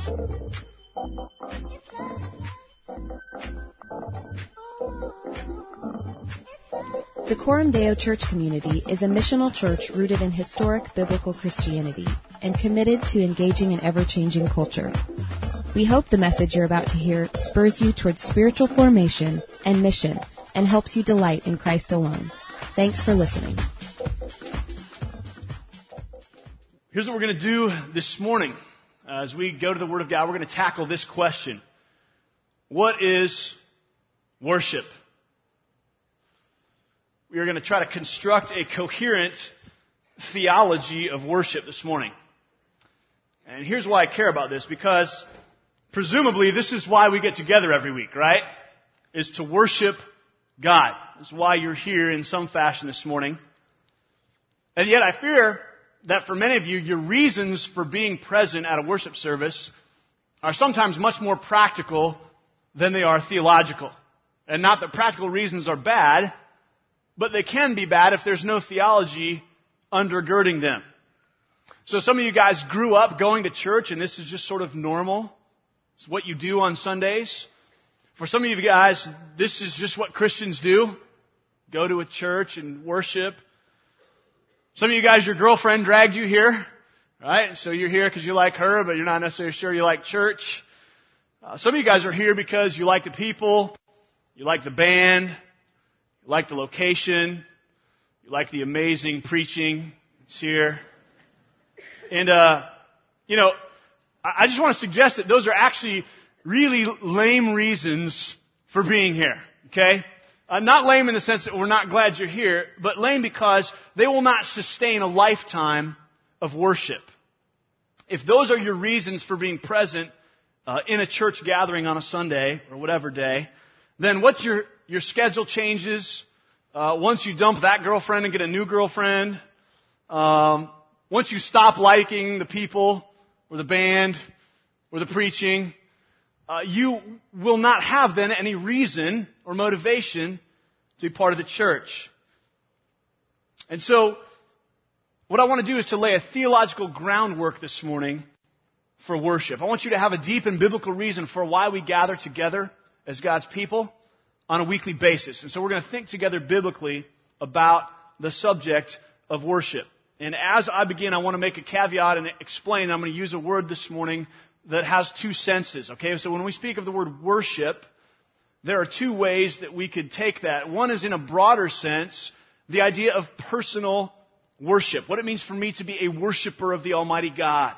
The Coram Deo Church community is a missional church rooted in historic biblical Christianity and committed to engaging in ever-changing culture. We hope the message you're about to hear spurs you towards spiritual formation and mission and helps you delight in Christ alone. Thanks for listening. Here's what we're going to do this morning. As we go to the Word of God, we're going to tackle this question. What is worship? We are going to try to construct a coherent theology of worship this morning. And here's why I care about this, because presumably this is why we get together every week, right? Is to worship God. That's why you're here in some fashion this morning. And yet I fear that for many of you, your reasons for being present at a worship service are sometimes much more practical than they are theological. And not that practical reasons are bad, but they can be bad if there's no theology undergirding them. So some of you guys grew up going to church and this is just sort of normal. It's what you do on Sundays. For some of you guys, this is just what Christians do. Go to a church and worship. Some of you guys, your girlfriend dragged you here, right? So you're here because you like her, but you're not necessarily sure you like church. Some of you guys are here because you like the people, you like the band, you like the location, you like the amazing preaching. It's here. And, I just want to suggest that those are actually really lame reasons for being here, okay? Not lame in the sense that we're not glad you're here, but lame because they will not sustain a lifetime of worship. If those are your reasons for being present in a church gathering on a Sunday or whatever day, then what your schedule changes once you dump that girlfriend and get a new girlfriend, once you stop liking the people or the band or the preaching, you will not have then any reason or motivation to be part of the church. And so, what I want to do is to lay a theological groundwork this morning for worship. I want you to have a deep and biblical reason for why we gather together as God's people on a weekly basis. And so we're going to think together biblically about the subject of worship. And as I begin, I want to make a caveat and explain. I'm going to use a word this morning that has two senses, okay? So when we speak of the word worship, there are two ways that we could take that. One is in a broader sense, the idea of personal worship. What it means for me to be a worshiper of the Almighty God.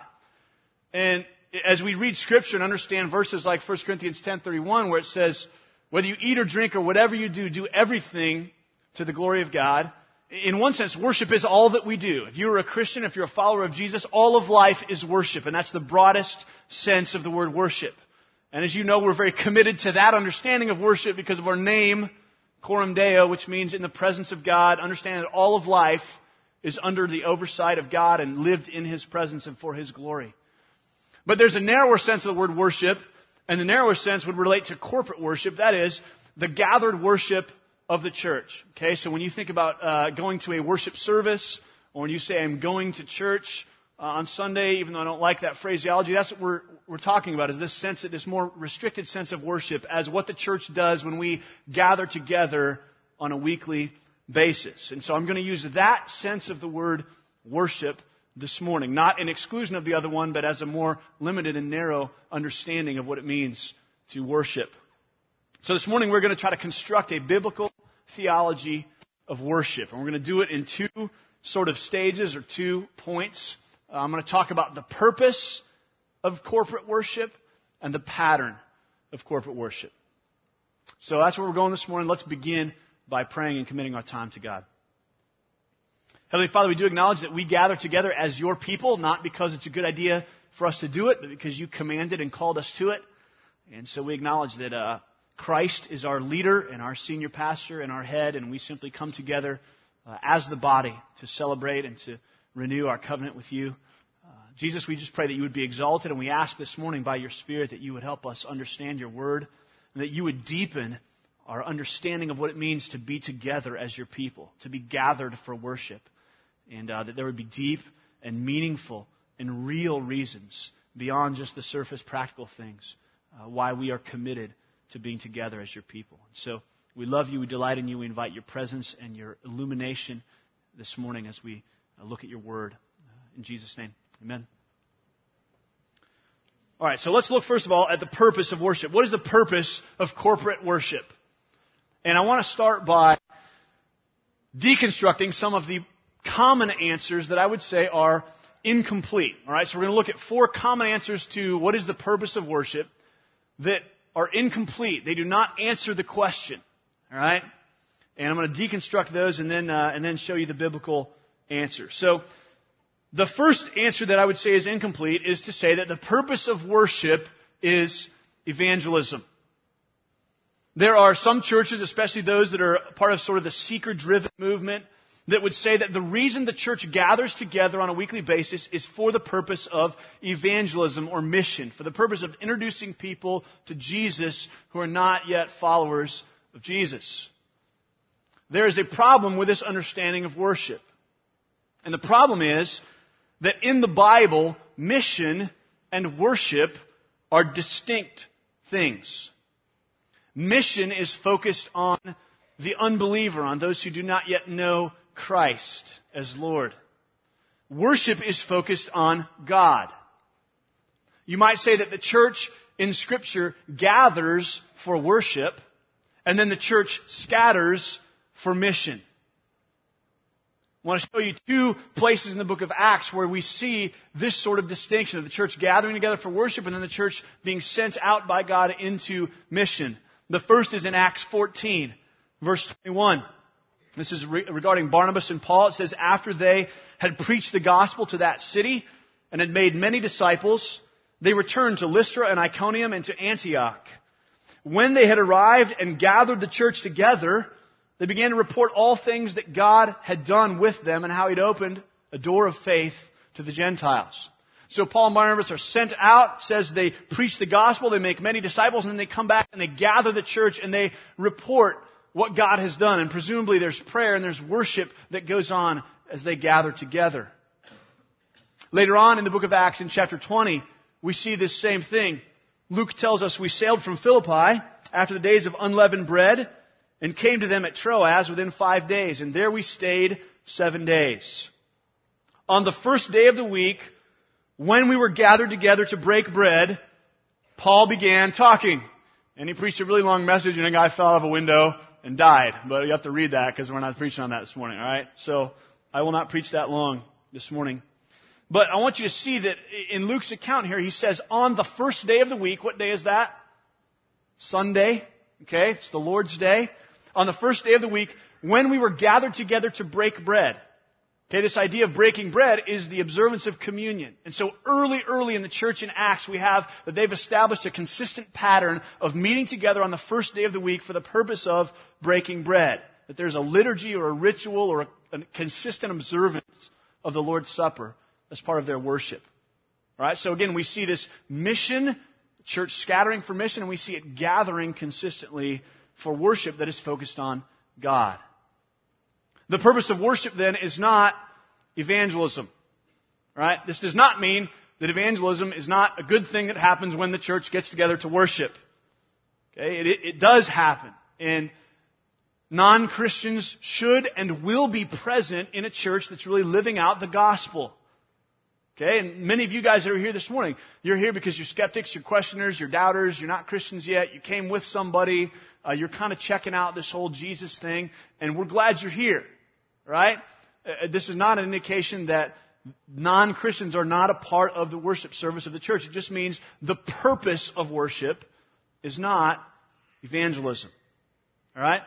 And as we read Scripture and understand verses like 1 Corinthians 10:31, where it says, whether you eat or drink or whatever you do everything to the glory of God. In one sense, worship is all that we do. If you're a Christian, if you're a follower of Jesus, all of life is worship. And that's the broadest sense of the word worship. And as you know, we're very committed to that understanding of worship because of our name, Coram Deo, which means in the presence of God, understanding that all of life is under the oversight of God and lived in His presence and for His glory. But there's a narrower sense of the word worship, and the narrower sense would relate to corporate worship. That is, the gathered worship of the church. Okay, so when you think about going to a worship service, or when you say I'm going to church on Sunday, even though I don't like that phraseology, that's what we're talking about, is this sense, this more restricted sense of worship as what the church does when we gather together on a weekly basis. And so I'm going to use that sense of the word worship this morning, not in exclusion of the other one, but as a more limited and narrow understanding of what it means to worship. So this morning we're going to try to construct a biblical theology of worship. And we're going to do it in two sort of stages or 2 points. I'm going to talk about the purpose of corporate worship and the pattern of corporate worship. So that's where we're going this morning. Let's begin by praying and committing our time to God. Heavenly Father, we do acknowledge that we gather together as your people, not because it's a good idea for us to do it, but because you commanded and called us to it. And so we acknowledge that Christ is our leader and our senior pastor and our head, and we simply come together as the body to celebrate and to renew our covenant with you. Jesus, we just pray that you would be exalted, and we ask this morning by your Spirit that you would help us understand your word, and that you would deepen our understanding of what it means to be together as your people, to be gathered for worship, and that there would be deep and meaningful and real reasons beyond just the surface practical things, why we are committed to being together as your people. So we love you, we delight in you, we invite your presence and your illumination this morning as we look at your word. In Jesus' name, amen. All right, so let's look first of all at the purpose of worship. What is the purpose of corporate worship? And I want to start by deconstructing some of the common answers that I would say are incomplete. All right, so we're going to look at 4 common answers to what is the purpose of worship that are incomplete. They do not answer the question. All right, and I'm going to deconstruct those and then show you the biblical answer. So the first answer that I would say is incomplete is to say that the purpose of worship is evangelism. There are some churches, especially those that are part of sort of the seeker-driven movement, that would say that the reason the church gathers together on a weekly basis is for the purpose of evangelism or mission, for the purpose of introducing people to Jesus who are not yet followers of Jesus. There is a problem with this understanding of worship. And the problem is that in the Bible, mission and worship are distinct things. Mission is focused on the unbeliever, on those who do not yet know Christ as Lord. Worship is focused on God. You might say that the church in Scripture gathers for worship, and then the church scatters for mission. I want to show you 2 places in the book of Acts where we see this sort of distinction of the church gathering together for worship and then the church being sent out by God into mission. The first is in Acts 14, verse 21. This is regarding Barnabas and Paul. It says, after they had preached the gospel to that city and had made many disciples, they returned to Lystra and Iconium and to Antioch. When they had arrived and gathered the church together, they began to report all things that God had done with them and how He'd opened a door of faith to the Gentiles. So Paul and Barnabas are sent out, says they preach the gospel, they make many disciples, and then they come back and they gather the church and they report what God has done. And presumably there's prayer and there's worship that goes on as they gather together. Later on in the book of Acts in chapter 20, we see this same thing. Luke tells us we sailed from Philippi after the days of unleavened bread and came to them at Troas within 5 days. And there we stayed 7 days. On the first day of the week, when we were gathered together to break bread, Paul began talking. And he preached a really long message and a guy fell out of a window and died. But you have to read that because we're not preaching on that this morning, all right? So I will not preach that long this morning. But I want you to see that in Luke's account here, he says on the first day of the week, what day is that? Sunday. Okay, it's the Lord's Day. On the first day of the week, when we were gathered together to break bread. Okay, this idea of breaking bread is the observance of communion. And so early in the church in Acts, we have that they've established a consistent pattern of meeting together on the first day of the week for the purpose of breaking bread. That there's a liturgy or a ritual or a consistent observance of the Lord's Supper as part of their worship. All right, so again, we see this mission, church scattering for mission, and we see it gathering consistently for worship that is focused on God. The purpose of worship, then, is not evangelism. Right? This does not mean that evangelism is not a good thing that happens when the church gets together to worship. Okay? It does happen. And non-Christians should and will be present in a church that's really living out the gospel. Okay? And many of you guys that are here this morning, you're here because you're skeptics, you're questioners, you're doubters, you're not Christians yet, you came with somebody, you're kind of checking out this whole Jesus thing, and we're glad you're here. Right? This is not an indication that non-Christians are not a part of the worship service of the church. It just means the purpose of worship is not evangelism. All right?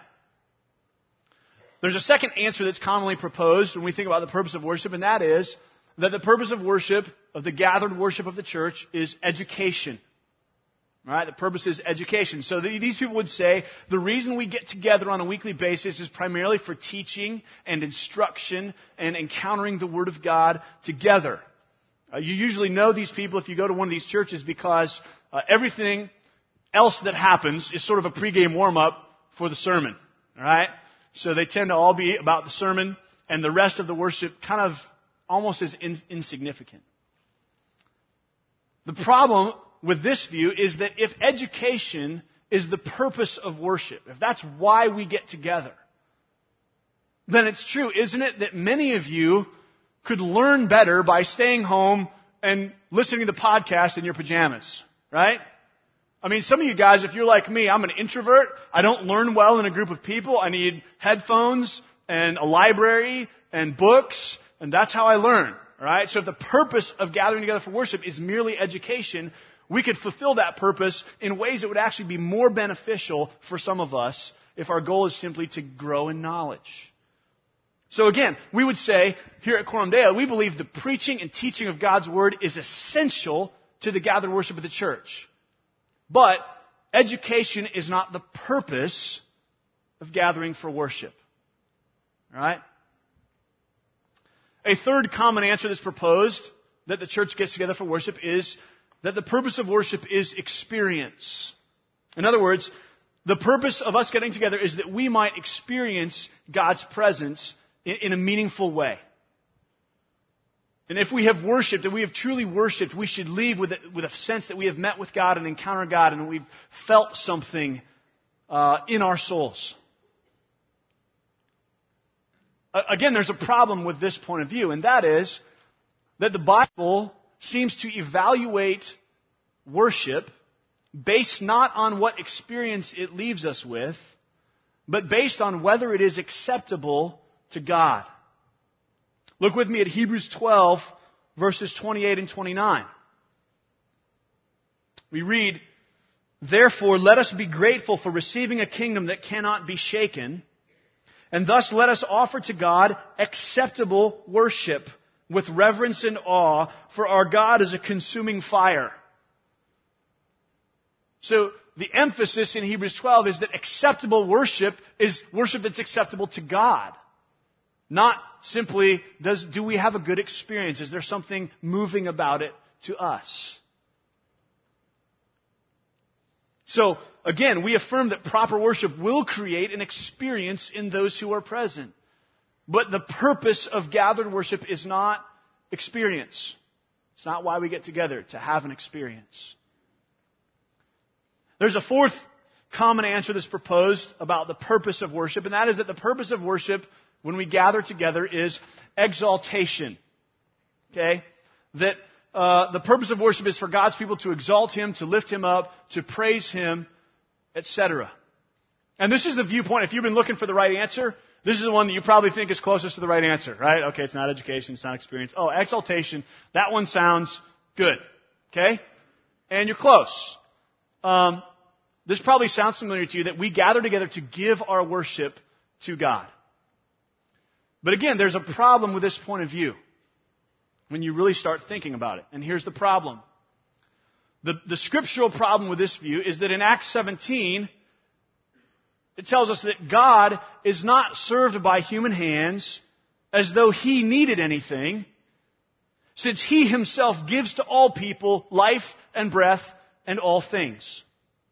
There's a second answer that's commonly proposed when we think about the purpose of worship, and that is that the purpose of worship, of the gathered worship of the church, is education. All right? The purpose is education. So these people would say the reason we get together on a weekly basis is primarily for teaching and instruction and encountering the Word of God together. You usually know these people if you go to one of these churches because everything else that happens is sort of a pregame warm-up for the sermon. All right? So they tend to all be about the sermon, and the rest of the worship kind of almost is insignificant. The problem with this view is that if education is the purpose of worship, if that's why we get together, then it's true, isn't it, that many of you could learn better by staying home and listening to the podcast in your pajamas, right? I mean, some of you guys, if you're like me, I'm an introvert. I don't learn well in a group of people. I need headphones and a library and books, and that's how I learn, right? So if the purpose of gathering together for worship is merely education, we could fulfill that purpose in ways that would actually be more beneficial for some of us if our goal is simply to grow in knowledge. So again, we would say here at Coram Deo, we believe the preaching and teaching of God's Word is essential to the gathered worship of the church. But education is not the purpose of gathering for worship. All right? A third common answer that's proposed that the church gets together for worship is that the purpose of worship is experience. In other words, the purpose of us getting together is that we might experience God's presence in a meaningful way. And if we have worshiped, and we have truly worshiped, we should leave with a sense that we have met with God and encountered God and we've felt something in our souls. Again, there's a problem with this point of view, and that is that the Bible seems to evaluate worship based not on what experience it leaves us with, but based on whether it is acceptable to God. Look with me at Hebrews 12, verses 28 and 29. We read, "Therefore let us be grateful for receiving a kingdom that cannot be shaken, and thus let us offer to God acceptable worship with reverence and awe, for our God is a consuming fire." So the emphasis in Hebrews 12 is that acceptable worship is worship that's acceptable to God. Not simply, do we have a good experience? Is there something moving about it to us? So, again, we affirm that proper worship will create an experience in those who are present. But the purpose of gathered worship is not experience. It's not why we get together, to have an experience. There's a fourth common answer that's proposed about the purpose of worship, and that is that the purpose of worship when we gather together is exaltation. Okay? That the purpose of worship is for God's people to exalt Him, to lift Him up, to praise Him, etc. And this is the viewpoint. If you've been looking for the right answer, this is the one that you probably think is closest to the right answer, right? Okay, it's not education, it's not experience. Oh, exaltation. That one sounds good. Okay? And you're close. This probably sounds familiar to you, that we gather together to give our worship to God. But again, there's a problem with this point of view when you really start thinking about it. And here's the problem. The scriptural problem with this view is that in Acts 17, it tells us that God is not served by human hands as though He needed anything, since He Himself gives to all people life and breath and all things.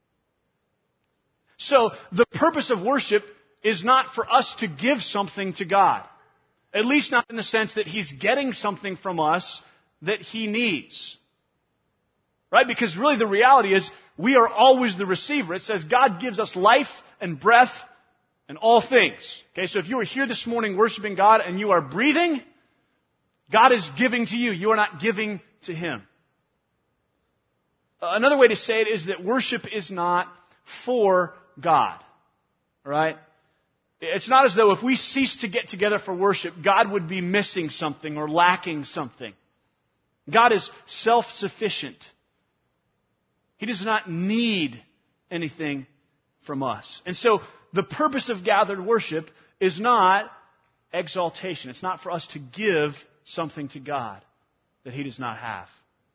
So the purpose of worship is not for us to give something to God. At least not in the sense that He's getting something from us that He needs. Right? Because really the reality is we are always the receiver. It says God gives us life and breath and all things. Okay, so if you are here this morning worshiping God and you are breathing, God is giving to you. You are not giving to Him. Another way to say it is that worship is not for God. All right? It's not as though if we cease to get together for worship, God would be missing something or lacking something. God is self-sufficient. He does not need anything from us. And so the purpose of gathered worship is not exaltation. It's not for us to give something to God that He does not have.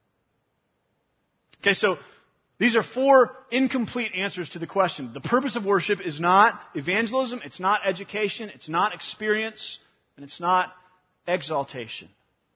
Okay, so these are four incomplete answers to the question. The purpose of worship is not evangelism, it's not education, it's not experience, and it's not exaltation.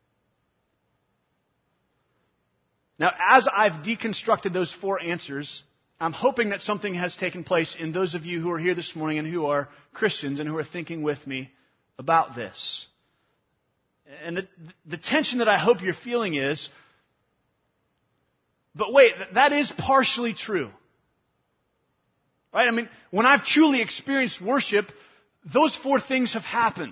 Now, as I've deconstructed those four answers, I'm hoping that something has taken place in those of you who are here this morning and who are Christians and who are thinking with me about this. And the tension that I hope you're feeling is, But wait, that is partially true. Right? I mean, when I've truly experienced worship, those four things have happened.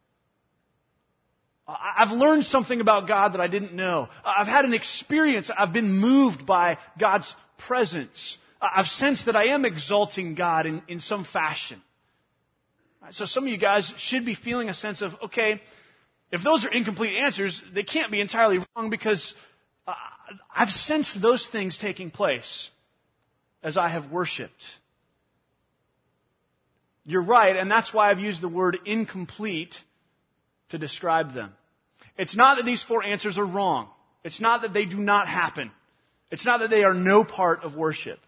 I've learned something about God that I didn't know. I've had an experience. I've been moved by God's presence. I've sensed that I am exalting God in some fashion. So some of you guys should be feeling a sense of, okay, if those are incomplete answers, they can't be entirely wrong because I've sensed those things taking place as I have worshiped. You're right, and that's why I've used the word incomplete to describe them. It's not that these four answers are wrong. It's not that they do not happen. It's not that they are no part of worship.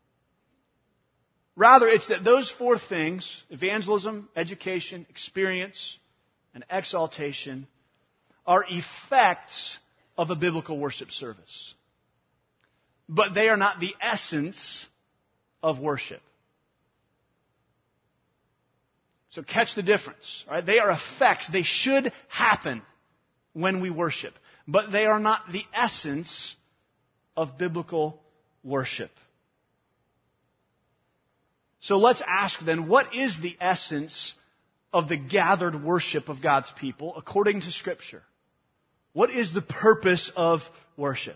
Rather, it's that those four things, evangelism, education, experience, and exaltation, are effects of a biblical worship service. But they are not the essence of worship. So catch the difference. Right? They are effects. They should happen when we worship. But they are not the essence of biblical worship. So let's ask then, what is the essence of the gathered worship of God's people according to Scripture? What is the purpose of worship?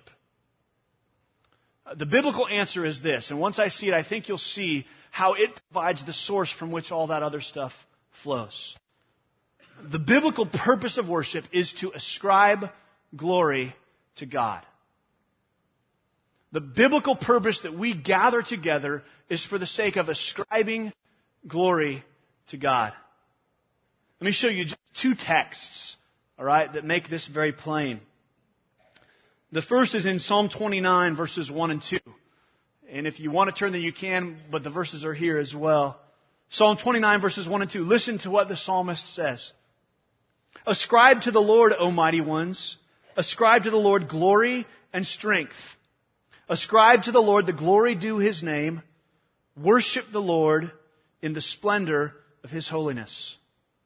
The biblical answer is this, and once I see it, I think you'll see how it provides the source from which all that other stuff flows. The biblical purpose of worship is to ascribe glory to God. The biblical purpose that we gather together is for the sake of ascribing glory to God. Let me show you just two texts, all right, that make this very plain. The first is in Psalm 29, verses 1 and 2. And if you want to turn there, you can, but the verses are here as well. Psalm 29, verses 1 and 2. Listen to what the psalmist says. Ascribe to the Lord, O mighty ones. Ascribe to the Lord glory and strength. Ascribe to the Lord the glory due His name. Worship the Lord in the splendor of His holiness.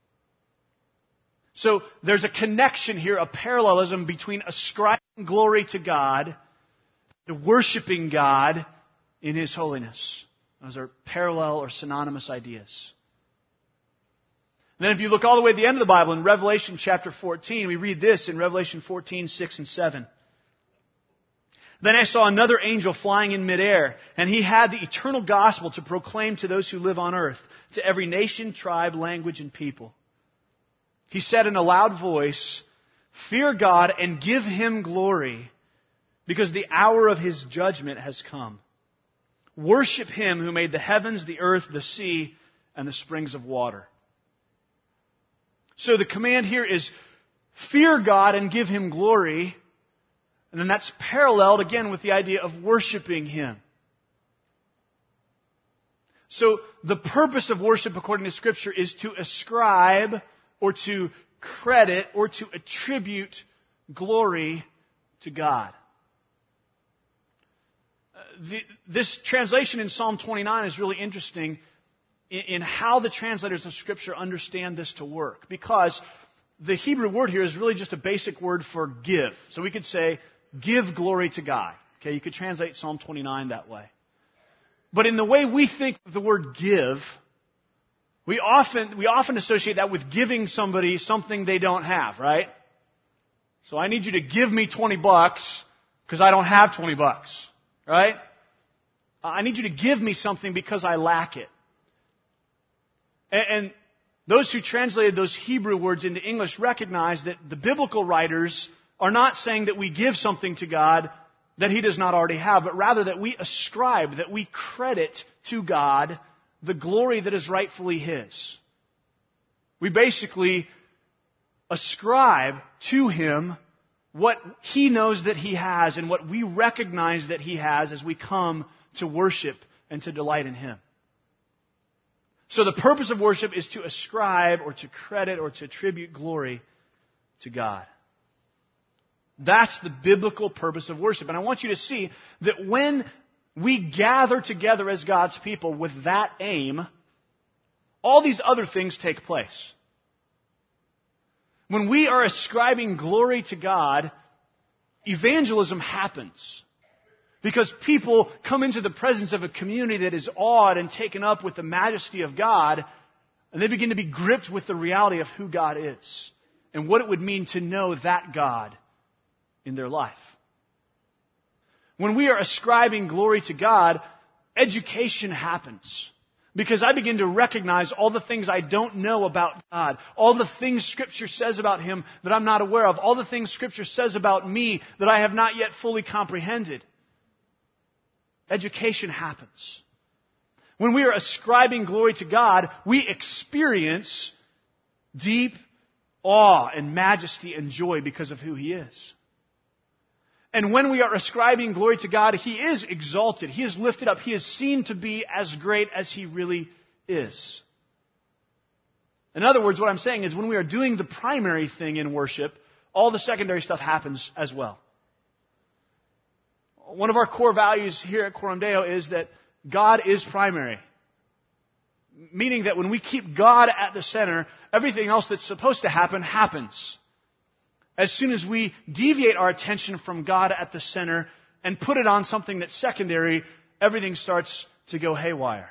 So there's a connection here, a parallelism between ascribing glory to God and worshiping God in His holiness. Those are parallel or synonymous ideas. And then if you look all the way to the end of the Bible, in Revelation chapter 14, we read this in Revelation 14, 6 and 7. Then I saw another angel flying in midair, and he had the eternal gospel to proclaim to those who live on earth, to every nation, tribe, language, and people. He said in a loud voice, "Fear God and give Him glory, because the hour of His judgment has come. Worship Him who made the heavens, the earth, the sea, and the springs of water." So the command here is, fear God and give Him glory. And then that's paralleled again with the idea of worshiping Him. So the purpose of worship according to Scripture is to ascribe or to credit or to attribute glory to God. This translation in Psalm 29 is really interesting in how the translators of Scripture understand this to work. Because the Hebrew word here is really just a basic word for give. So we could say, give glory to God. Okay, you could translate Psalm 29 that way. But in the way we think of the word give, we often associate that with giving somebody something they don't have, right? So I need you to give me $20 because I don't have $20, right? I need you to give me something because I lack it. And those who translated those Hebrew words into English recognize that the biblical writers are not saying that we give something to God that He does not already have, but rather that we ascribe, that we credit to God the glory that is rightfully His. We basically ascribe to Him what He knows that He has and what we recognize that He has as we come to worship and to delight in Him. So the purpose of worship is to ascribe or to credit or to attribute glory to God. That's the biblical purpose of worship. And I want you to see that when we gather together as God's people with that aim, all these other things take place. When we are ascribing glory to God, evangelism happens. Because people come into the presence of a community that is awed and taken up with the majesty of God, and they begin to be gripped with the reality of who God is and what it would mean to know that God in their life. When we are ascribing glory to God, education happens. Because I begin to recognize all the things I don't know about God, all the things Scripture says about Him that I'm not aware of, all the things Scripture says about me that I have not yet fully comprehended. Education happens. When we are ascribing glory to God, we experience deep awe and majesty and joy because of who He is. And when we are ascribing glory to God, He is exalted. He is lifted up. He is seen to be as great as He really is. In other words, what I'm saying is when we are doing the primary thing in worship, all the secondary stuff happens as well. One of our core values here at Coram Deo is that God is primary. Meaning that when we keep God at the center, everything else that's supposed to happen, happens. As soon as we deviate our attention from God at the center and put it on something that's secondary, everything starts to go haywire.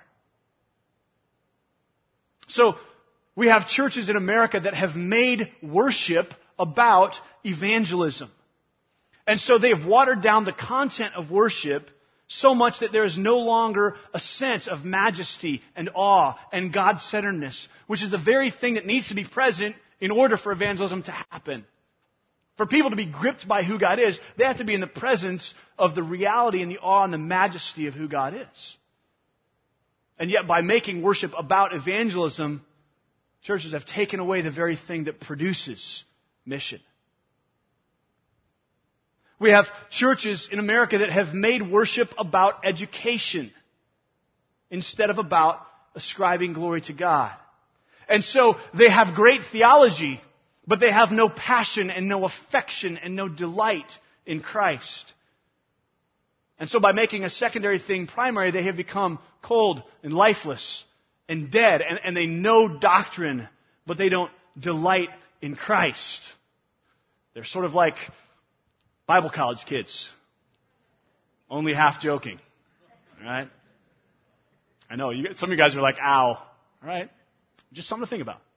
So, we have churches in America that have made worship about evangelism. And so they have watered down the content of worship so much that there is no longer a sense of majesty and awe and God-centeredness, which is the very thing that needs to be present in order for evangelism to happen. For people to be gripped by who God is, they have to be in the presence of the reality and the awe and the majesty of who God is. And yet by making worship about evangelism, churches have taken away the very thing that produces mission. We have churches in America that have made worship about education instead of about ascribing glory to God. And so they have great theology, but they have no passion and no affection and no delight in Christ. And so by making a secondary thing primary, they have become cold and lifeless and dead. And they know doctrine, but they don't delight in Christ. They're sort of like Bible college kids. Only half joking. All right? I know, some of you guys are like, ow. All right? Just something to think about.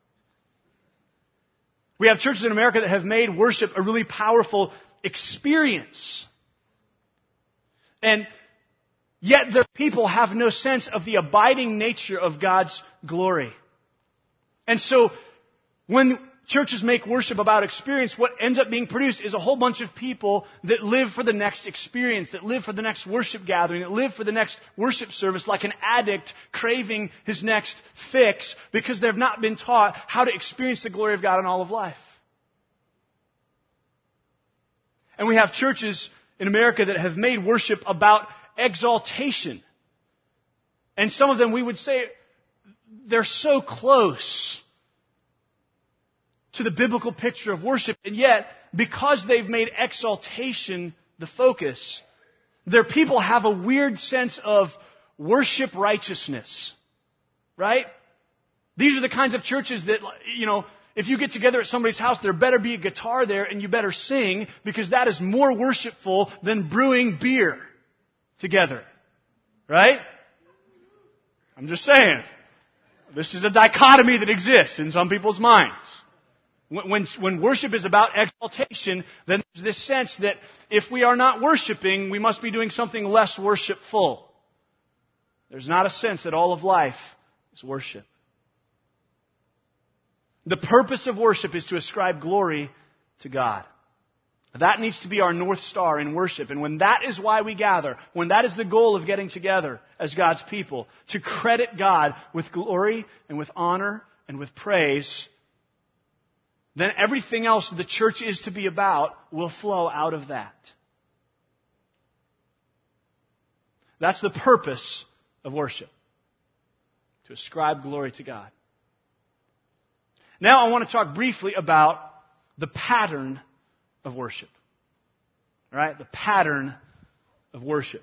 We have churches in America that have made worship a really powerful experience. And yet their people have no sense of the abiding nature of God's glory. And so when churches make worship about experience, what ends up being produced is a whole bunch of people that live for the next experience, that live for the next worship gathering, that live for the next worship service like an addict craving his next fix because they've not been taught how to experience the glory of God in all of life. And we have churches in America that have made worship about exaltation. And some of them, we would say, they're so close to the biblical picture of worship, and yet, because they've made exaltation the focus, their people have a weird sense of worship righteousness. Right? These are the kinds of churches that, if you get together at somebody's house, there better be a guitar there and you better sing, because that is more worshipful than brewing beer together. Right? I'm just saying. This is a dichotomy that exists in some people's minds. When worship is about exaltation, then there's this sense that if we are not worshiping, we must be doing something less worshipful. There's not a sense that all of life is worship. The purpose of worship is to ascribe glory to God. That needs to be our North Star in worship. And when that is why we gather, when that is the goal of getting together as God's people, to credit God with glory and with honor and with praise, then everything else the church is to be about will flow out of that. That's the purpose of worship. To ascribe glory to God. Now I want to talk briefly about the pattern of worship. All right? The pattern of worship.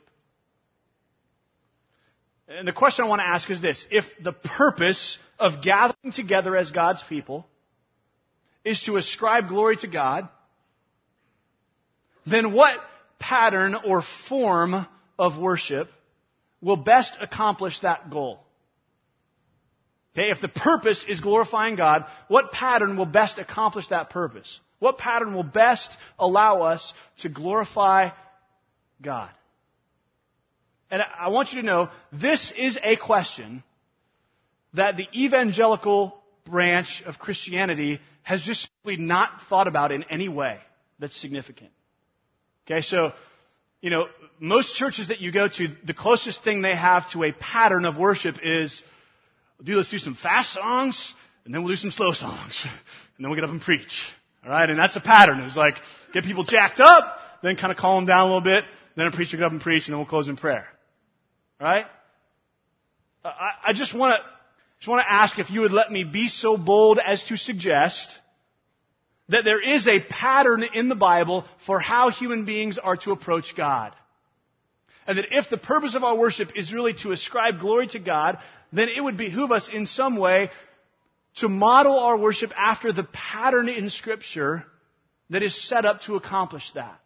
And the question I want to ask is this. If the purpose of gathering together as God's people is to ascribe glory to God, then what pattern or form of worship will best accomplish that goal? Okay, if the purpose is glorifying God, what pattern will best accomplish that purpose? What pattern will best allow us to glorify God? And I want you to know, this is a question that the evangelical branch of Christianity has just simply not thought about in any way that's significant. Okay, so, most churches that you go to, the closest thing they have to a pattern of worship is, let's do some fast songs, and then we'll do some slow songs, and then we'll get up and preach. All right, and that's a pattern. It's like, get people jacked up, then kind of calm them down a little bit, then a preacher get up and preach, and then we'll close in prayer. All right? I just want to ask if you would let me be so bold as to suggest that there is a pattern in the Bible for how human beings are to approach God. And that if the purpose of our worship is really to ascribe glory to God, then it would behoove us in some way to model our worship after the pattern in Scripture that is set up to accomplish that.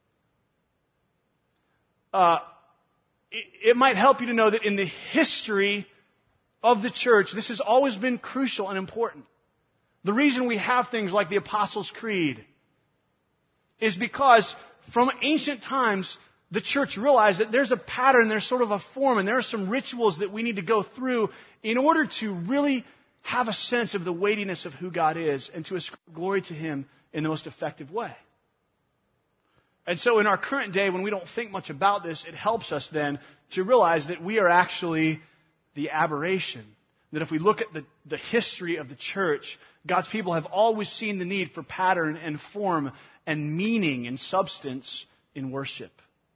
It might help you to know that in the history of the church, this has always been crucial and important. The reason we have things like the Apostles' Creed is because from ancient times, the church realized that there's a pattern, there's sort of a form, and there are some rituals that we need to go through in order to really have a sense of the weightiness of who God is and to ascribe glory to Him in the most effective way. And so in our current day, when we don't think much about this, it helps us then to realize that we are actually the aberration. That if we look at the history of the church, God's people have always seen the need for pattern and form and meaning and substance in worship.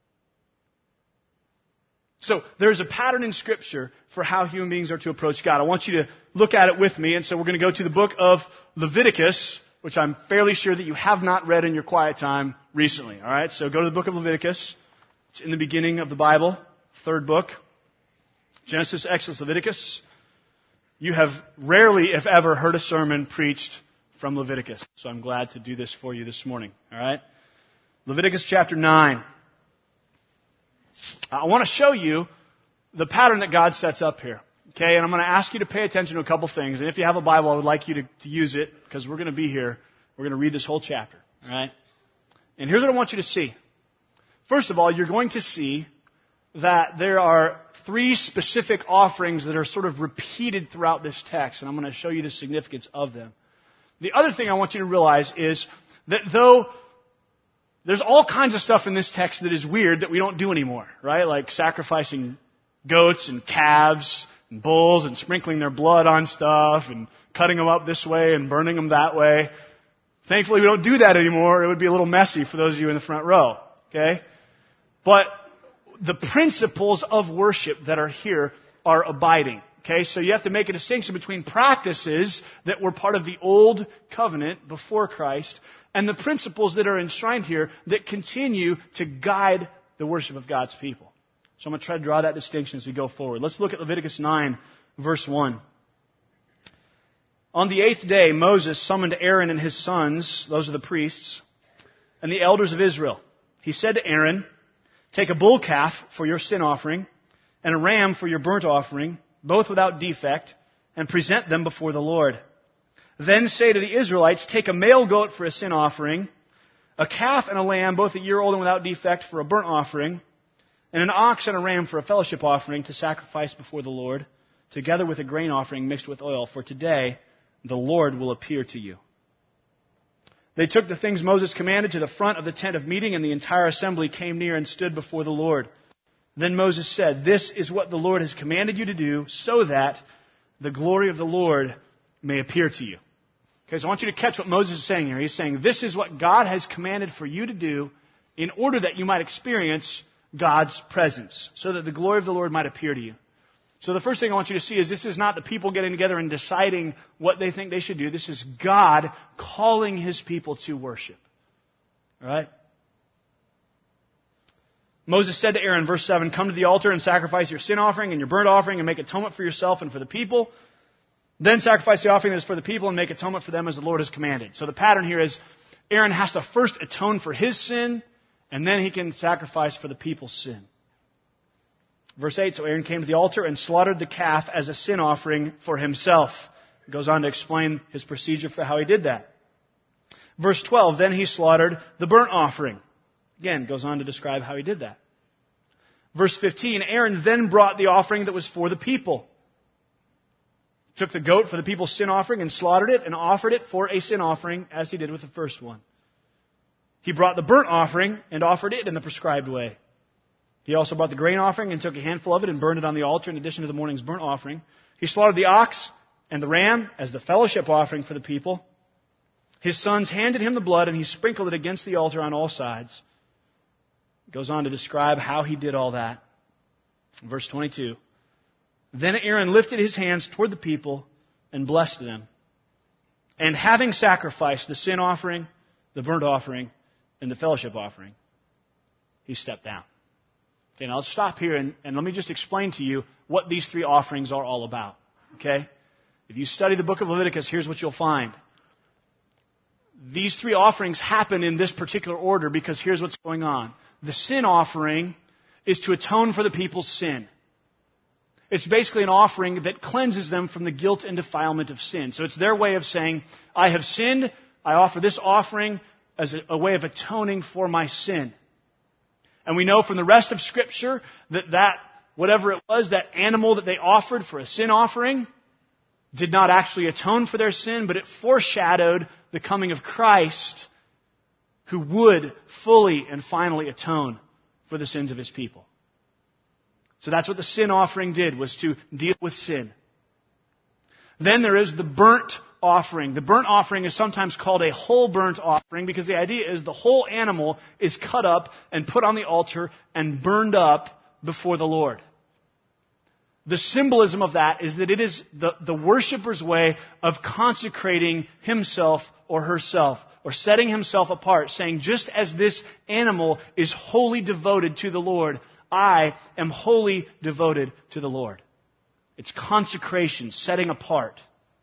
So there's a pattern in Scripture for how human beings are to approach God. I want you to look at it with me, and so we're going to go to the book of Leviticus, which I'm fairly sure that you have not read in your quiet time recently. All right, so go to the book of Leviticus. It's in the beginning of the Bible, third book. Genesis, Exodus, Leviticus. You have rarely, if ever, heard a sermon preached from Leviticus. So I'm glad to do this for you this morning. All right? Leviticus chapter 9. I want to show you the pattern that God sets up here. Okay? And I'm going to ask you to pay attention to a couple things. And if you have a Bible, I would like you to use it because we're going to be here. We're going to read this whole chapter. All right? And here's what I want you to see. First of all, you're going to see that there are three specific offerings that are sort of repeated throughout this text, and I'm going to show you the significance of them. The other thing I want you to realize is that though there's all kinds of stuff in this text that is weird that we don't do anymore, right? Like sacrificing goats and calves and bulls and sprinkling their blood on stuff and cutting them up this way and burning them that way. Thankfully, we don't do that anymore. It would be a little messy for those of you in the front row, okay? But the principles of worship that are here are abiding. Okay, so you have to make a distinction between practices that were part of the old covenant before Christ and the principles that are enshrined here that continue to guide the worship of God's people. So I'm going to try to draw that distinction as we go forward. Let's look at Leviticus 9, verse 1. On the 8th day, Moses summoned Aaron and his sons, those are the priests, and the elders of Israel. He said to Aaron, "Take a bull calf for your sin offering and a ram for your burnt offering, both without defect, and present them before the Lord. Then say to the Israelites, take a male goat for a sin offering, a calf and a lamb, both a year old and without defect, for a burnt offering, and an ox and a ram for a fellowship offering to sacrifice before the Lord, together with a grain offering mixed with oil. For today the Lord will appear to you." They took the things Moses commanded to the front of the tent of meeting, and the entire assembly came near and stood before the Lord. Then Moses said, "This is what the Lord has commanded you to do, so that the glory of the Lord may appear to you." Okay, so I want you to catch what Moses is saying here. He's saying, this is what God has commanded for you to do in order that you might experience God's presence, so that the glory of the Lord might appear to you. So the first thing I want you to see is this is not the people getting together and deciding what they think they should do. This is God calling His people to worship. All right? Moses said to Aaron, verse 7, "Come to the altar and sacrifice your sin offering and your burnt offering and make atonement for yourself and for the people. Then sacrifice the offering that is for the people and make atonement for them as the Lord has commanded." So the pattern here is Aaron has to first atone for his sin, and then he can sacrifice for the people's sin. Verse 8, so Aaron came to the altar and slaughtered the calf as a sin offering for himself. He goes on to explain his procedure for how he did that. Verse 12, then he slaughtered the burnt offering. Again, goes on to describe how he did that. Verse 15, Aaron then brought the offering that was for the people. Took the goat for the people's sin offering and slaughtered it and offered it for a sin offering as he did with the first one. He brought the burnt offering and offered it in the prescribed way. He also brought the grain offering and took a handful of it and burned it on the altar in addition to the morning's burnt offering. He slaughtered the ox and the ram as the fellowship offering for the people. His sons handed him the blood and he sprinkled it against the altar on all sides. He goes on to describe how he did all that. Verse 22. Then Aaron lifted his hands toward the people and blessed them. And having sacrificed the sin offering, the burnt offering, and the fellowship offering, he stepped down. Okay, now let's stop here and let me just explain to you what these three offerings are all about. Okay? If you study the book of Leviticus, here's what you'll find. These three offerings happen in this particular order because here's what's going on. The sin offering is to atone for the people's sin. It's basically an offering that cleanses them from the guilt and defilement of sin. So it's their way of saying, I have sinned, I offer this offering as a way of atoning for my sin. And we know from the rest of Scripture that whatever it was, that animal that they offered for a sin offering, did not actually atone for their sin, but it foreshadowed the coming of Christ, who would fully and finally atone for the sins of His people. So that's what the sin offering did, was to deal with sin. Then there is the burnt offering. The burnt offering is sometimes called a whole burnt offering because the idea is the whole animal is cut up and put on the altar and burned up before the Lord. The symbolism of that is that it is the worshiper's way of consecrating himself or herself, or setting himself apart, saying, just as this animal is wholly devoted to the Lord, I am wholly devoted to the Lord. It's consecration, setting apart.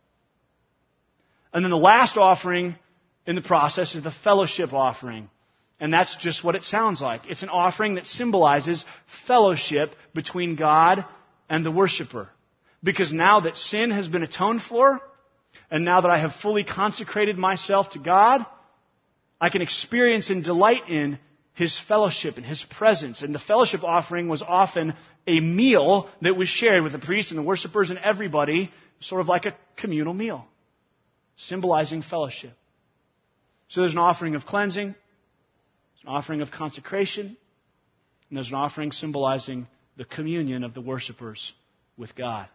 And then the last offering in the process is the fellowship offering. And that's just what it sounds like. It's an offering that symbolizes fellowship between God and the worshiper. Because now that sin has been atoned for, and now that I have fully consecrated myself to God, I can experience and delight in His fellowship and His presence. And the fellowship offering was often a meal that was shared with the priests and the worshipers and everybody, sort of like a communal meal, symbolizing fellowship. So there's an offering of cleansing, there's an offering of consecration, and there's an offering symbolizing the communion of the worshipers with God.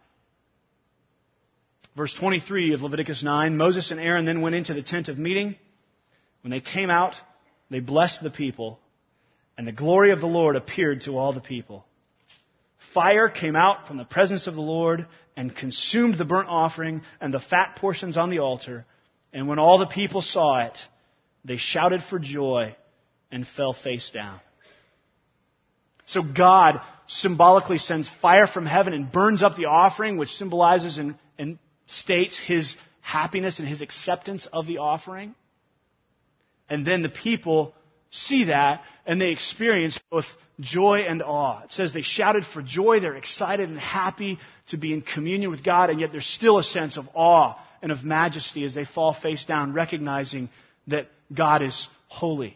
Verse 23 of Leviticus 9, Moses and Aaron then went into the tent of meeting. When they came out, they blessed the people, and the glory of the Lord appeared to all the people. Fire came out from the presence of the Lord and consumed the burnt offering and the fat portions on the altar. And when all the people saw it, they shouted for joy and fell face down. So God symbolically sends fire from heaven and burns up the offering, which symbolizes and states His happiness and His acceptance of the offering. And then the people see that and they experience both joy and awe. It says they shouted for joy. They're excited and happy to be in communion with God, and yet there's still a sense of awe and of majesty as they fall face down, recognizing that God is holy.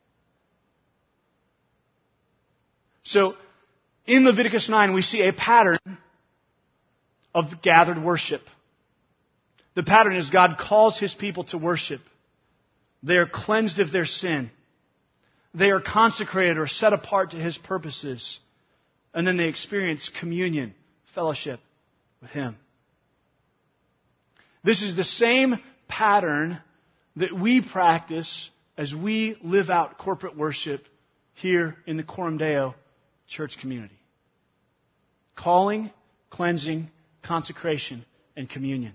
So, in Leviticus 9, we see a pattern of gathered worship. The pattern is God calls His people to worship. They are cleansed of their sin. They are consecrated or set apart to His purposes. And then they experience communion, fellowship with Him. This is the same pattern that we practice as we live out corporate worship here in the Coram Deo church community. Calling, cleansing, consecration, and communion.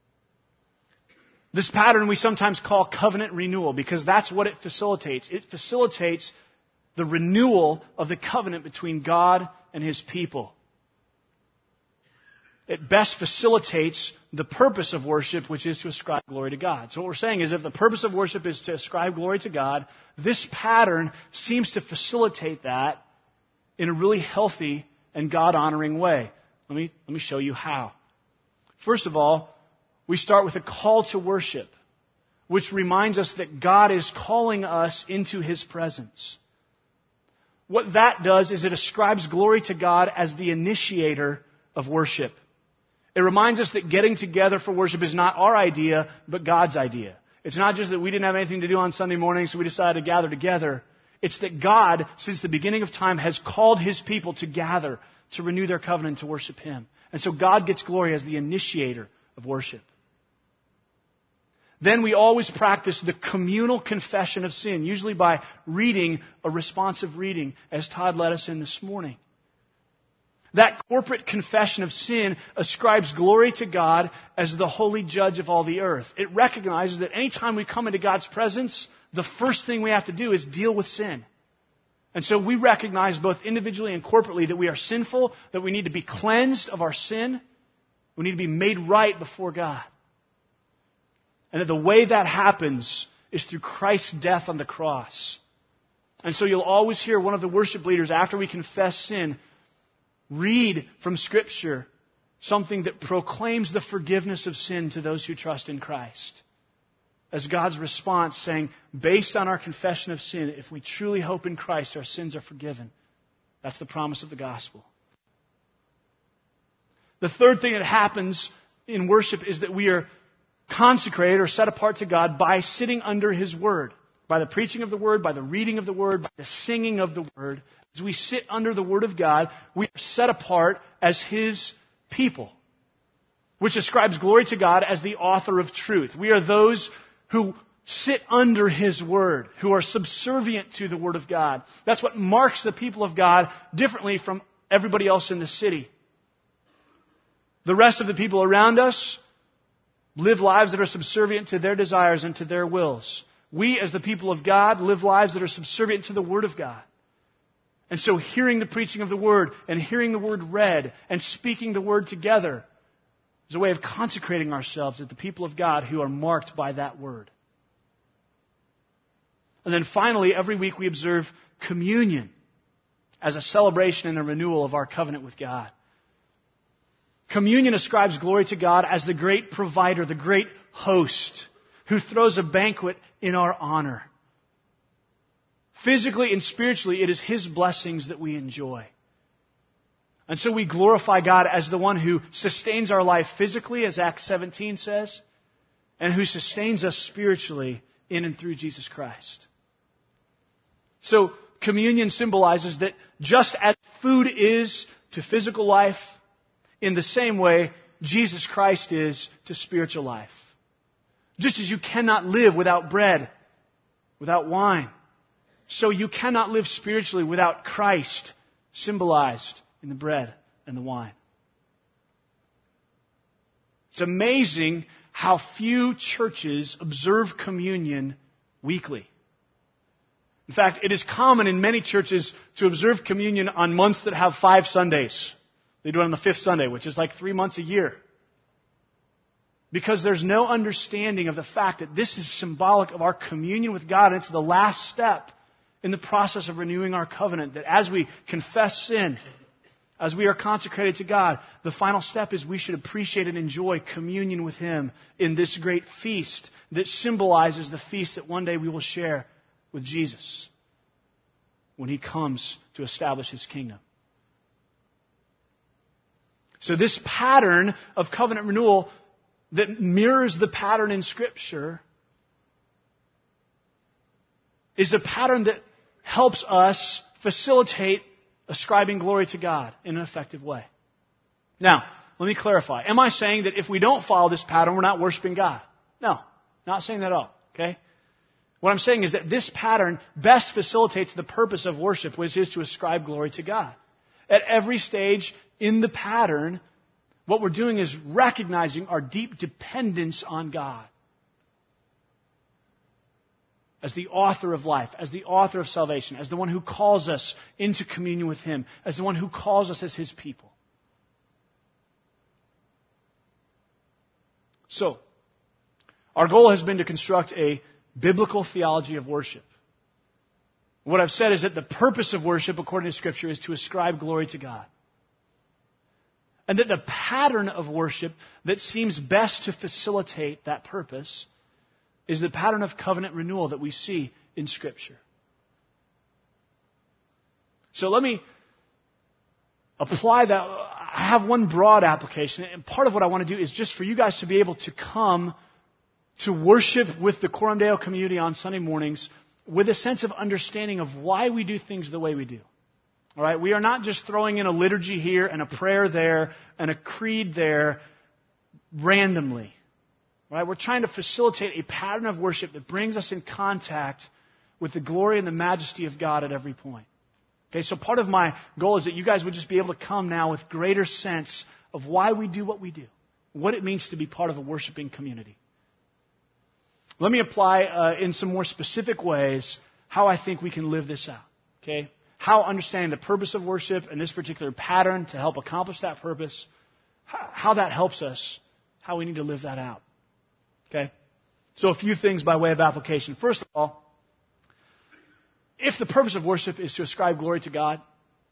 This pattern we sometimes call covenant renewal because that's what it facilitates. It facilitates the renewal of the covenant between God and His people. It best facilitates the purpose of worship, which is to ascribe glory to God. So what we're saying is if the purpose of worship is to ascribe glory to God, this pattern seems to facilitate that in a really healthy and God-honoring way. Let me show you how. First of all, we start with a call to worship, which reminds us that God is calling us into His presence. What that does is it ascribes glory to God as the initiator of worship. It reminds us that getting together for worship is not our idea, but God's idea. It's not just that we didn't have anything to do on Sunday morning, so we decided to gather together. It's that God, since the beginning of time, has called His people to gather, to renew their covenant, to worship Him. And so God gets glory as the initiator of worship. Then we always practice the communal confession of sin, usually by reading a responsive reading, as Todd led us in this morning. That corporate confession of sin ascribes glory to God as the holy judge of all the earth. It recognizes that anytime we come into God's presence, the first thing we have to do is deal with sin. And so we recognize both individually and corporately that we are sinful, that we need to be cleansed of our sin, we need to be made right before God. And that the way that happens is through Christ's death on the cross. And so you'll always hear one of the worship leaders, after we confess sin, read from Scripture something that proclaims the forgiveness of sin to those who trust in Christ. As God's response, saying, based on our confession of sin, if we truly hope in Christ, our sins are forgiven. That's the promise of the gospel. The third thing that happens in worship is that we are consecrated or set apart to God by sitting under His Word. By the preaching of the Word, by the reading of the Word, by the singing of the Word. As we sit under the Word of God, we are set apart as His people, which ascribes glory to God as the author of truth. We are those who sit under His Word, who are subservient to the Word of God. That's what marks the people of God differently from everybody else in the city. The rest of the people around us live lives that are subservient to their desires and to their wills. We, as the people of God, live lives that are subservient to the Word of God. And so hearing the preaching of the Word and hearing the Word read and speaking the Word together is a way of consecrating ourselves as the people of God who are marked by that Word. And then finally, every week we observe communion as a celebration and a renewal of our covenant with God. Communion ascribes glory to God as the great provider, the great host, who throws a banquet in our honor. Physically and spiritually, it is His blessings that we enjoy. And so we glorify God as the one who sustains our life physically, as Acts 17 says, and who sustains us spiritually in and through Jesus Christ. So communion symbolizes that just as food is to physical life, in the same way, Jesus Christ is to spiritual life. Just as you cannot live without bread, without wine, so you cannot live spiritually without Christ, symbolized in the bread and the wine. It's amazing how few churches observe communion weekly. In fact, it is common in many churches to observe communion on months that have 5 Sundays. They do it on the 5th Sunday, which is like 3 months a year. Because there's no understanding of the fact that this is symbolic of our communion with God, and it's the last step in the process of renewing our covenant. That as we confess sin, as we are consecrated to God, the final step is we should appreciate and enjoy communion with Him in this great feast that symbolizes the feast that one day we will share with Jesus when He comes to establish His kingdom. So this pattern of covenant renewal that mirrors the pattern in Scripture is a pattern that helps us facilitate ascribing glory to God in an effective way. Now, let me clarify. Am I saying that if we don't follow this pattern, we're not worshiping God? No, not saying that at all. Okay? What I'm saying is that this pattern best facilitates the purpose of worship, which is to ascribe glory to God. At every stage in the pattern, what we're doing is recognizing our deep dependence on God as the author of life, as the author of salvation, as the one who calls us into communion with Him, as the one who calls us as His people. So, our goal has been to construct a biblical theology of worship. What I've said is that the purpose of worship, according to Scripture, is to ascribe glory to God. And that the pattern of worship that seems best to facilitate that purpose is the pattern of covenant renewal that we see in Scripture. So let me apply that. I have one broad application, and part of what I want to do is just for you guys to be able to come to worship with the Coram Deo community on Sunday mornings with a sense of understanding of why we do things the way we do. All right? We are not just throwing in a liturgy here and a prayer there and a creed there randomly. All right? We're trying to facilitate a pattern of worship that brings us in contact with the glory and the majesty of God at every point. Okay, so part of my goal is that you guys would just be able to come now with greater sense of why we do what we do, what it means to be part of a worshiping community. Let me apply in some more specific ways how I think we can live this out. Okay, how understanding the purpose of worship and this particular pattern to help accomplish that purpose, how that helps us, how we need to live that out. Okay, so a few things by way of application. First of all, if the purpose of worship is to ascribe glory to God,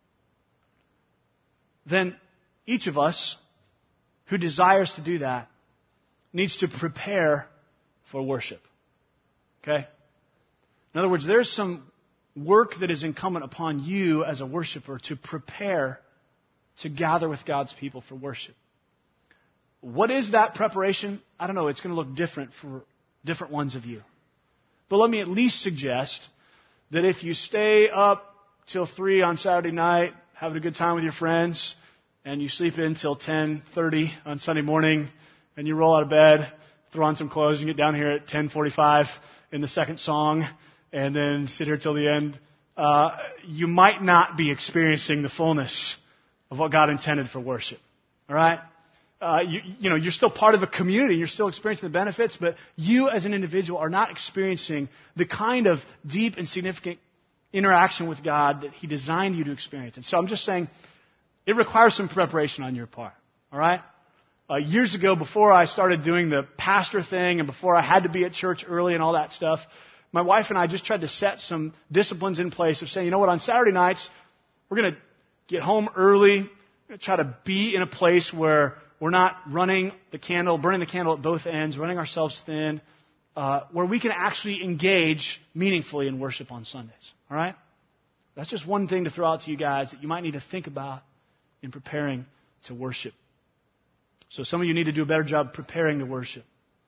then each of us who desires to do that needs to prepare for worship. Okay? In other words, there's some work that is incumbent upon you as a worshiper to prepare to gather with God's people for worship. What is that preparation? I don't know. It's going to look different for different ones of you. But let me at least suggest that if you stay up till 3 on Saturday night, having a good time with your friends, and you sleep in till 10:30 on Sunday morning, and you roll out of bed, throw on some clothes, and get down here at 10:45 in the second song, and then sit here till the end, you might not be experiencing the fullness of what God intended for worship. All right? You're still part of a community, you're still experiencing the benefits, but you as an individual are not experiencing the kind of deep and significant interaction with God that He designed you to experience. And so I'm just saying, it requires some preparation on your part. All right? Years ago, before I started doing the pastor thing and before I had to be at church early and all that stuff, my wife and I just tried to set some disciplines in place of saying, you know what, on Saturday nights, we're going to get home early, we're going to try to be in a place where we're not burning the candle at both ends, running ourselves thin, where we can actually engage meaningfully in worship on Sundays. All right? That's just one thing to throw out to you guys that you might need to think about in preparing to worship. So some of you need to do a better job preparing to worship.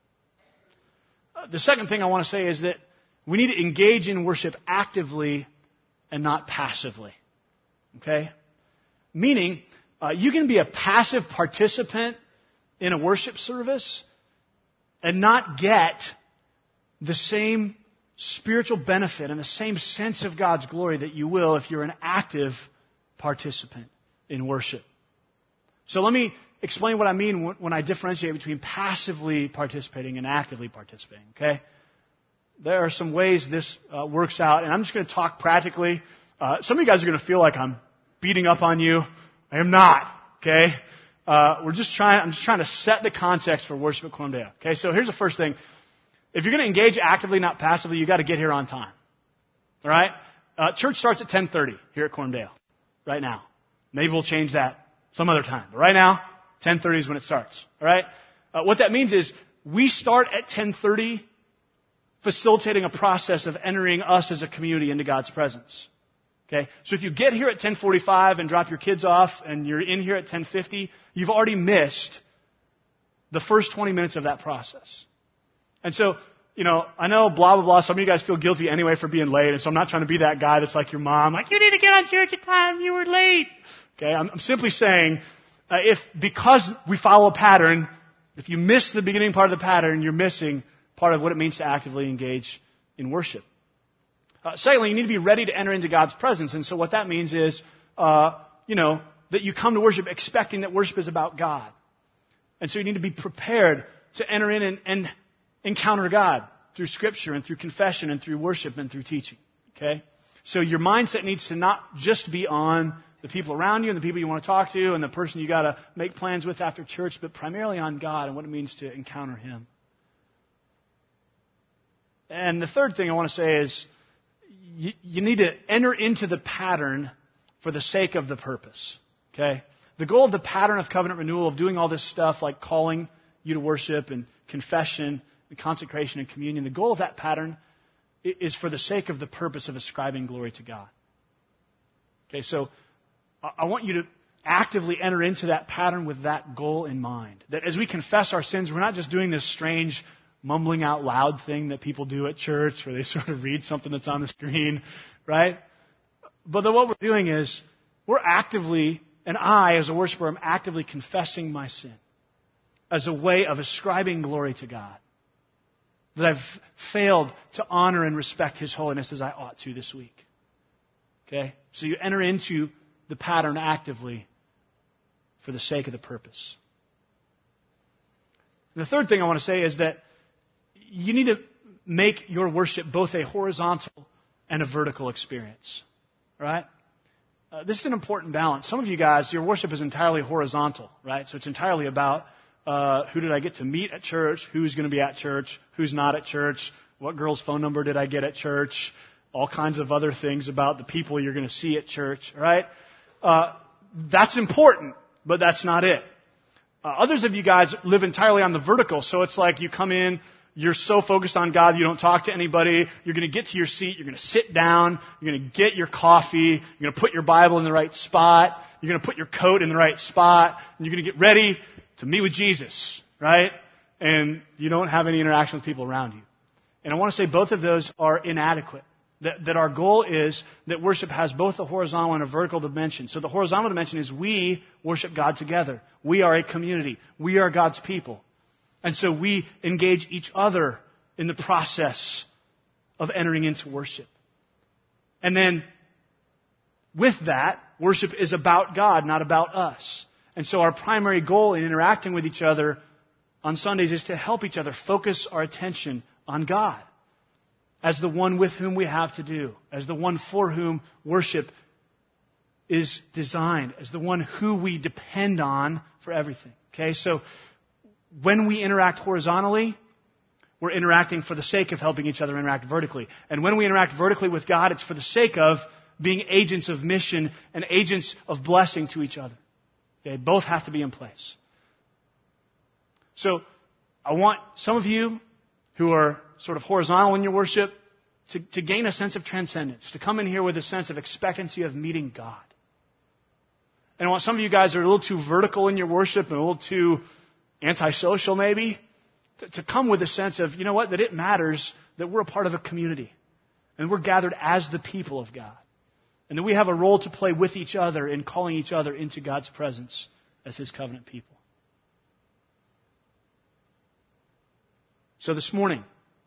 The second thing I want to say is that we need to engage in worship actively and not passively. Okay? Meaning, you can be a passive participant in a worship service and not get the same spiritual benefit and the same sense of God's glory that you will if you're an active participant in worship. So let me explain what I mean when I differentiate between passively participating and actively participating. Okay? There are some ways this works out, and I'm just going to talk practically. Some of you guys are going to feel like I'm beating up on you. I am not, okay? I'm just trying to set the context for worship at Coram Deo. Okay, so here's the first thing. If you're going to engage actively, not passively, you've got to get here on time. All right? Church starts at 10:30 here at Coram Deo, right now. Maybe we'll change that some other time. But right now, 10:30 is when it starts. All right? What that means is we start at 10:30, facilitating a process of entering us as a community into God's presence. Okay, so if you get here at 10:45 and drop your kids off and you're in here at 10:50, you've already missed the first 20 minutes of that process. And so, I know blah, blah, blah. Some of you guys feel guilty anyway for being late. And so I'm not trying to be that guy that's like your mom, like, you need to get on church at time, you were late. Okay, I'm simply saying, because we follow a pattern, if you miss the beginning part of the pattern, you're missing part of what it means to actively engage in worship. Secondly, you need to be ready to enter into God's presence. And so what that means is, that you come to worship expecting that worship is about God. And so you need to be prepared to enter in and encounter God through Scripture and through confession and through worship and through teaching. Okay? So your mindset needs to not just be on the people around you and the people you want to talk to and the person you got to make plans with after church, but primarily on God and what it means to encounter Him. And the third thing I want to say is, you need to enter into the pattern for the sake of the purpose. Okay? The goal of the pattern of covenant renewal, of doing all this stuff like calling you to worship and confession and consecration and communion, the goal of that pattern is for the sake of the purpose of ascribing glory to God. Okay, so I want you to actively enter into that pattern with that goal in mind. That as we confess our sins, we're not just doing this strange mumbling out loud thing that people do at church where they sort of read something that's on the screen, right? But then what we're doing is we're actively, and I as a worshiper am actively confessing my sin as a way of ascribing glory to God. That I've failed to honor and respect His holiness as I ought to this week. Okay? So you enter into the pattern actively for the sake of the purpose. And the third thing I want to say is that you need to make your worship both a horizontal and a vertical experience. Right? This is an important balance. Some of you guys, your worship is entirely horizontal, right? So it's entirely about who did I get to meet at church, who's going to be at church, who's not at church, what girl's phone number did I get at church, all kinds of other things about the people you're going to see at church, right? That's important, but that's not it. Others of you guys live entirely on the vertical, so it's like you come in, you're so focused on God, you don't talk to anybody, you're going to get to your seat, you're going to sit down, you're going to get your coffee, you're going to put your Bible in the right spot, you're going to put your coat in the right spot, and you're going to get ready to meet with Jesus, right? And you don't have any interaction with people around you. And I want to say both of those are inadequate. That our goal is that worship has both a horizontal and a vertical dimension. So the horizontal dimension is we worship God together. We are a community. We are God's people. And so we engage each other in the process of entering into worship. And then with that, worship is about God, not about us. And so our primary goal in interacting with each other on Sundays is to help each other focus our attention on God as the one with whom we have to do, as the one for whom worship is designed, as the one who we depend on for everything. Okay, so when we interact horizontally, we're interacting for the sake of helping each other interact vertically. And when we interact vertically with God, it's for the sake of being agents of mission and agents of blessing to each other. Okay, both have to be in place. So I want some of you who are sort of horizontal in your worship to gain a sense of transcendence, to come in here with a sense of expectancy of meeting God. And I want some of you guys who are a little too vertical in your worship and a little too antisocial maybe, to come with a sense of, you know what, that it matters that we're a part of a community. And we're gathered as the people of God. And that we have a role to play with each other in calling each other into God's presence as His covenant people. So this morning,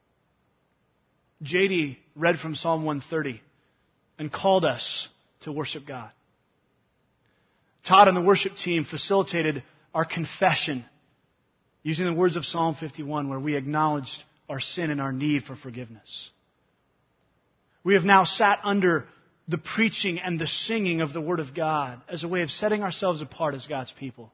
JD read from Psalm 130 and called us to worship God. Todd and the worship team facilitated our confession using the words of Psalm 51, where we acknowledged our sin and our need for forgiveness. We have now sat under the preaching and the singing of the Word of God as a way of setting ourselves apart as God's people.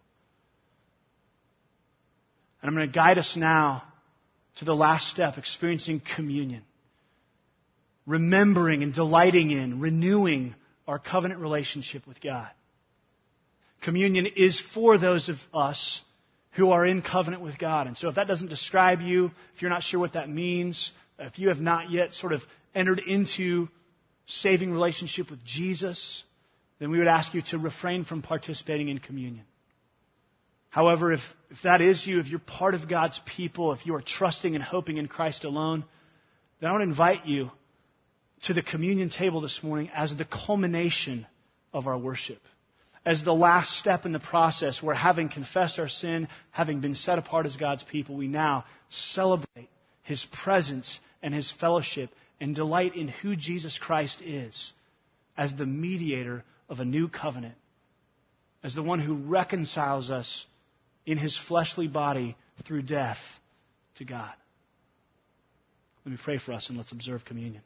And I'm going to guide us now to the last step, experiencing communion. Remembering and delighting in, renewing our covenant relationship with God. Communion is for those of us who are in covenant with God. And so if that doesn't describe you, if you're not sure what that means, if you have not yet sort of entered into saving relationship with Jesus, then we would ask you to refrain from participating in communion. However, if that is you, if you're part of God's people, if you are trusting and hoping in Christ alone, then I want to invite you to the communion table this morning as the culmination of our worship. As the last step in the process where, having confessed our sin, having been set apart as God's people, we now celebrate His presence and His fellowship and delight in who Jesus Christ is as the mediator of a new covenant, as the one who reconciles us in His fleshly body through death to God. Let me pray for us and let's observe communion.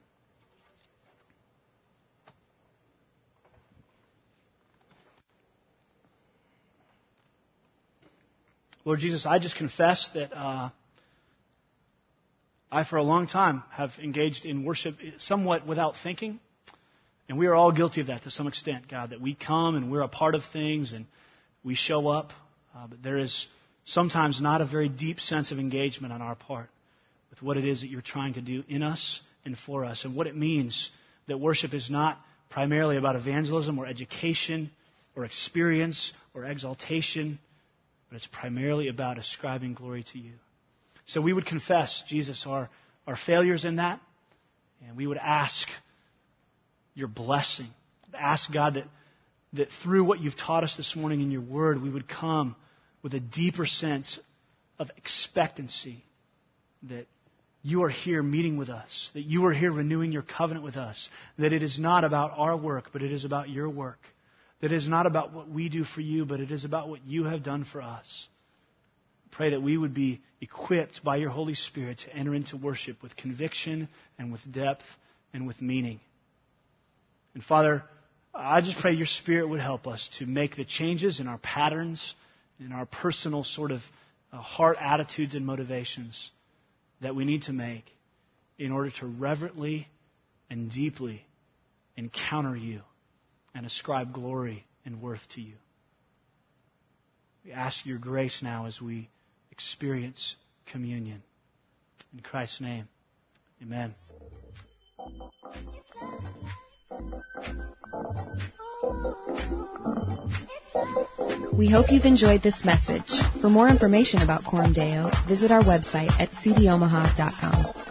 Lord Jesus, I just confess that I, for a long time, have engaged in worship somewhat without thinking. And we are all guilty of that to some extent, God, that we come and we're a part of things and we show up, but there is sometimes not a very deep sense of engagement on our part with what it is that you're trying to do in us and for us, and what it means that worship is not primarily about evangelism or education or experience or exaltation, but it's primarily about ascribing glory to you. So we would confess, Jesus, our failures in that, and we would ask your blessing. Ask God that through what you've taught us this morning in your word, we would come with a deeper sense of expectancy that you are here meeting with us, that you are here renewing your covenant with us, that it is not about our work, but it is about your work, that it is not about what we do for you, but it is about what you have done for us. Pray that we would be equipped by your Holy Spirit to enter into worship with conviction and with depth and with meaning. And Father, I just pray your Spirit would help us to make the changes in our patterns, in our personal sort of heart attitudes and motivations that we need to make in order to reverently and deeply encounter you and ascribe glory and worth to you. We ask your grace now as we experience communion. In Christ's name, amen. We hope you've enjoyed this message. For more information about Coram Deo, visit our website at cdomaha.com.